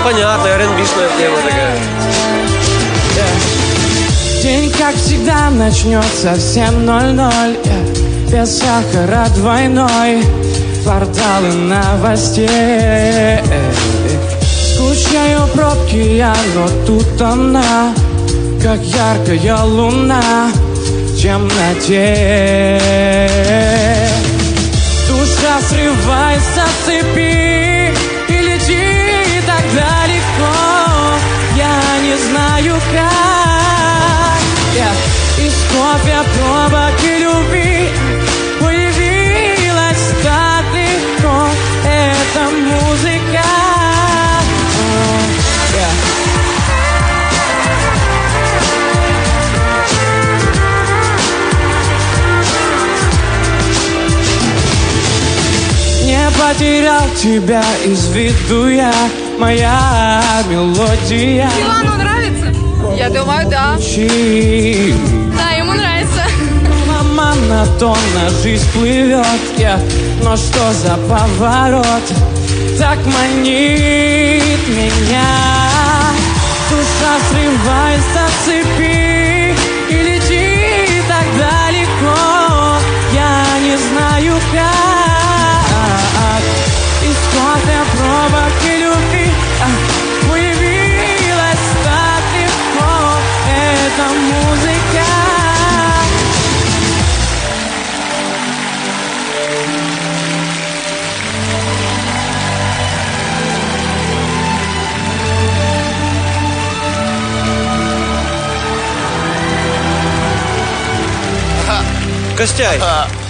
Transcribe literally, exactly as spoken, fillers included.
понятно, эр энд би-шная тема такая. День, как всегда, начнется в семь ноль ноль. Без сахара двойной, порталы новостей. Скучаю пробки я, но тут она, как яркая луна в темноте. Душа срывается с цепи и летит так далеко. Я не знаю как. Yeah. Из кофе, пробок и любви появилась так легко эта музыка. Oh, yeah. Не потерял тебя из виду я, моя мелодия. Ивану нравится? Я думаю, да. Да, ему нравится. Монотонно жизнь плывет, yeah. Но что за поворот так манит меня? Душа срывается с цепи и летит так далеко. Я не знаю как. Из кофе, пробок и любви появилась так легко эта музыка. Костяй,